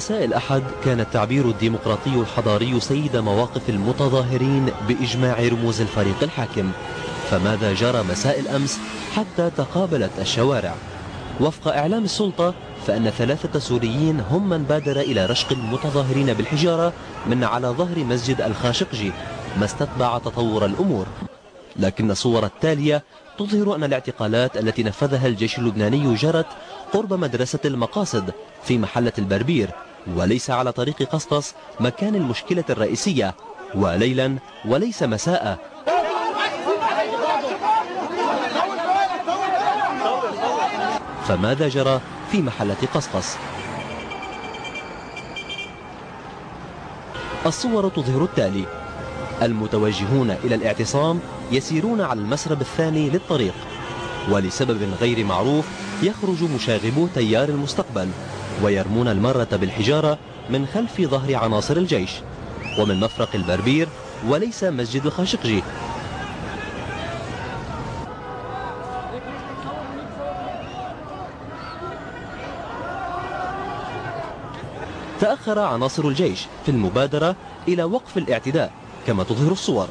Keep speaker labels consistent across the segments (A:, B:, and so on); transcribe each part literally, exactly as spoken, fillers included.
A: مساء الأحد كان التعبير الديمقراطي الحضاري سيد مواقف المتظاهرين بإجماع رموز الفريق الحاكم. فماذا جرى مساء الأمس حتى تقابلت الشوارع؟ وفق إعلام السلطة فإن ثلاثة سوريين هم من بادر إلى رشق المتظاهرين بالحجارة من على ظهر مسجد الخاشقجي، ما استتبع تطور الأمور. لكن الصور التالية تظهر أن الاعتقالات التي نفذها الجيش اللبناني جرت قرب مدرسة المقاصد في محلة البربير، وليس على طريق قسقس مكان المشكلة الرئيسية، وليلا وليس مساء. فماذا جرى في محلة قسقس؟ الصور تظهر التالي: المتوجهون إلى الاعتصام يسيرون على المسرب الثاني للطريق، ولسبب غير معروف يخرج مشاغبو تيار المستقبل ويرمون المارة بالحجارة من خلف ظهر عناصر الجيش ومن مفرق البربير وليس مسجد الخاشقجي. تأخر عناصر الجيش في المبادرة إلى وقف الاعتداء كما تظهر الصور.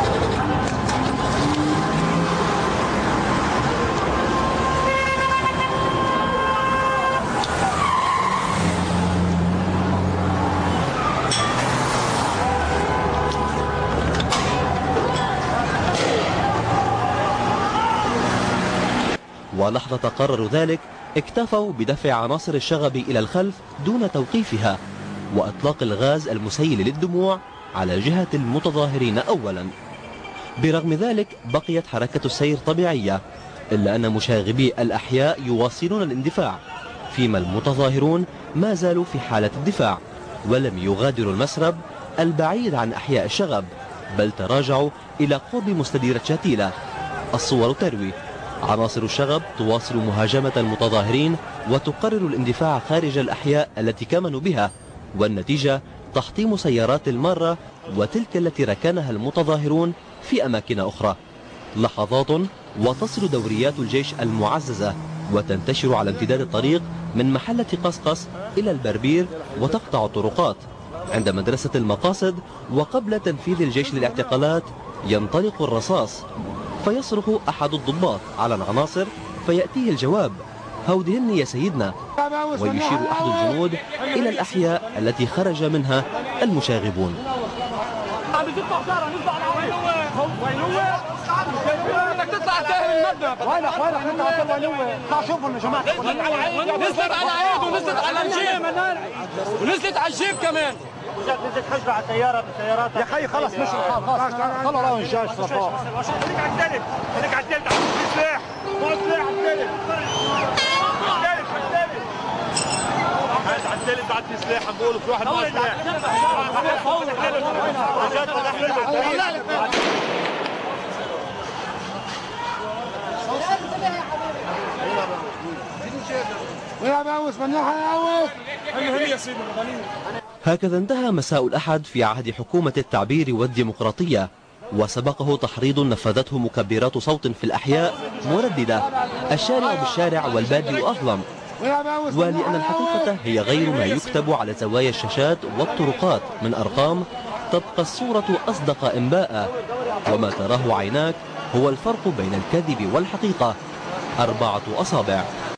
A: ولحظة قرروا ذلك اكتفوا بدفع عناصر الشغب إلى الخلف دون توقيفها وإطلاق الغاز المسيل للدموع على جهة المتظاهرين أولا. برغم ذلك بقيت حركة السير طبيعية، إلا أن مشاغبي الأحياء يواصلون الاندفاع، فيما المتظاهرون ما زالوا في حالة الدفاع ولم يغادروا المسرب البعيد عن أحياء الشغب، بل تراجعوا إلى قرب مستديرة شاتيلة. الصور تروي عناصر الشغب تواصل مهاجمة المتظاهرين وتقرر الاندفاع خارج الأحياء التي كمنوا بها، والنتيجة تحطيم سيارات المارة وتلك التي ركنها المتظاهرون في أماكن أخرى. لحظات وتصل دوريات الجيش المعززة وتنتشر على امتداد الطريق من محلة قسقس إلى البربير وتقطع الطرقات عند مدرسة المقاصد. وقبل تنفيذ الجيش للاعتقالات ينطلق الرصاص، فيصرخ أحد الضباط على العناصر فيأتيه الجواب: هودهن يا سيدنا، ويشير أحد الجنود إلى الأحياء التي خرج منها المشاغبون.
B: نزلت على عيد ونزلت على الجيب ونزلت على الجيب كمان. نزلت حجرة على السيارة بالسيارات يا خي. خلص مش خلاص خلاص خلص راهو نجاش صفاء. خليك على التلف خليك على التلف تعطي سلاح ما سلاح على التلف على التلف على التلف تعطي سلاح. عم بقولوا في واحد معه سلاح.
A: هكذا انتهى مساء الأحد في عهد حكومة التعبير والديمقراطية، وسبقه تحريض نفذته مكبرات صوت في الأحياء مرددة: الشارع بالشارع والبادي أظلم. ولأن الحقيقة هي غير ما يكتب على زوايا الشاشات والطرقات من أرقام، تبقى الصورة أصدق إنباء، وما تراه عيناك هو الفرق بين الكذب والحقيقة: أربعة أصابع.